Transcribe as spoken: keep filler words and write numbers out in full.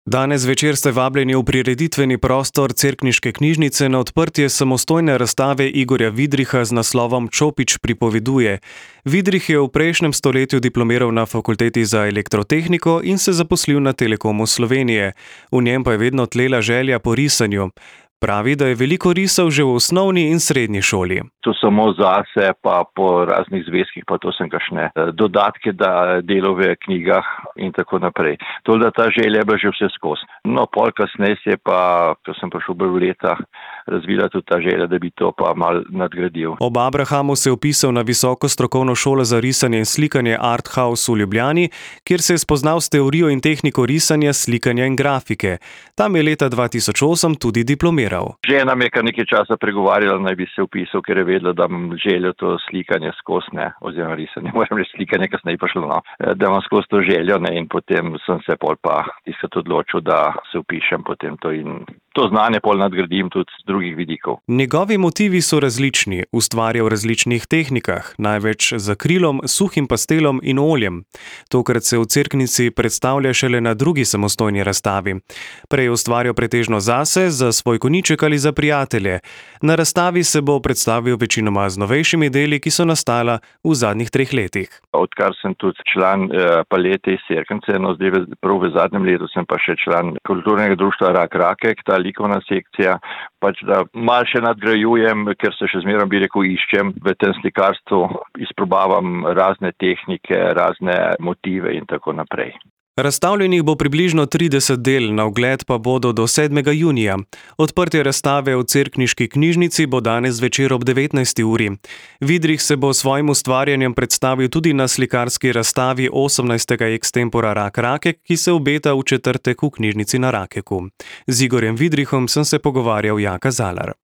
Danes zvečer ste vabljeni v prireditveni prostor Cerkniške knjižnice na odprtje samostojne razstave Igorja Vidriha z naslovom Čopič pripoveduje. Vidrih je v prejšnjem stoletju diplomiral na Fakulteti za elektrotehniko in se zaposlil na Telekomu Slovenije. V njem pa je vedno tlela želja po risanju. Pravi, da je veliko risal že v osnovni in srednji šoli. To samo zase, pa po raznih zvezkih, pa to sem kakšne dodatke, da delo v knjigah in tako naprej. To, da ta želja je bila že vse skozi. No, pol kasneje se je pa, ko sem prišel v leta, razvila tudi ta želja, da bi to pa mal nadgradil. Ob Abrahamu se je vpisal na visoko strokovno šolo za risanje in slikanje Art House v Ljubljani, kjer se je spoznal s teorijo in tehniko risanja, slikanja in grafike. Tam je leta dva tisoč osem tudi diplomiral. Žena mi je kar nekaj časa pregovarjala, naj bi se vpisal, ker je vedela, da imam željo to slikanje skozi, ne, oziroma risanje, moram reči slikanje, kasneje pa šlo, no, da imam skozi to željo, ne, in potem sem se pol pa tiskrat odločil, da se vpišem potem to in to znanje pol nadgradim tudi z drugih vidikov. Njegovi motivi so različni, ustvarja v različnih tehnikah, največ z akrilom, suhim pastelom in oljem. Tokrat se v Cerknici predstavlja šele na drugi samostojni razstavi. Prej je ustvarjal pretežno zase, za svoj konjiček ali za prijatelje. Na razstavi se bo predstavil večinoma z novejšimi deli, ki so nastala v zadnjih treh letih. Odkar sem tudi član eh, palete iz Cerknice, no zdaj prav v zadnjem letu sem pa še član kulturnega društva Rak Rakek, ta likovna sekcija, pač da malo še nadgrajujem, ker se še zmeraj, bi rekel, iščem v tem slikarstvu, izprobavam razne tehnike, razne motive in tako naprej. Razstavljenih bo približno trideset del, na ogled pa bodo do sedmega junija. Odprtje razstave v Cerkniški knjižnici bo danes zvečer ob devetnajsti uri. Vidrih se bo s svojim ustvarjanjem predstavil tudi na slikarski razstavi osemnajstega Extempora Rak Rakek, ki se obeta v četrtek v knjižnici na Rakeku. Z Igorjem Vidrihom sem se pogovarjal Jaka Zalar.